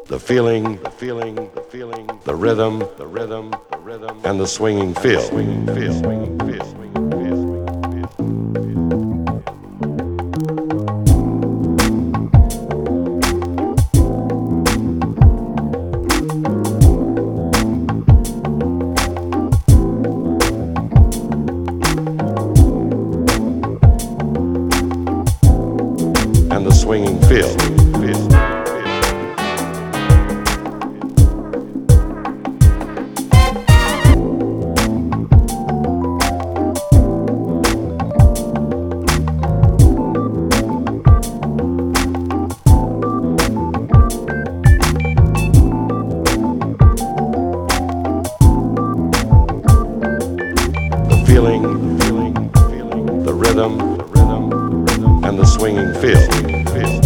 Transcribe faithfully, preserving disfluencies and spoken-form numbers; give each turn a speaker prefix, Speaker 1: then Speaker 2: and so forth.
Speaker 1: the feeling, the feeling, the feeling, the rhythm, the rhythm, the rhythm, and the swinging feel, swinging feel, swinging feel, swinging feel. And the swinging feel. feel. The feeling, the feeling, the feeling, the rhythm, the rhythm, the rhythm, and the swinging feel. Swinging feel.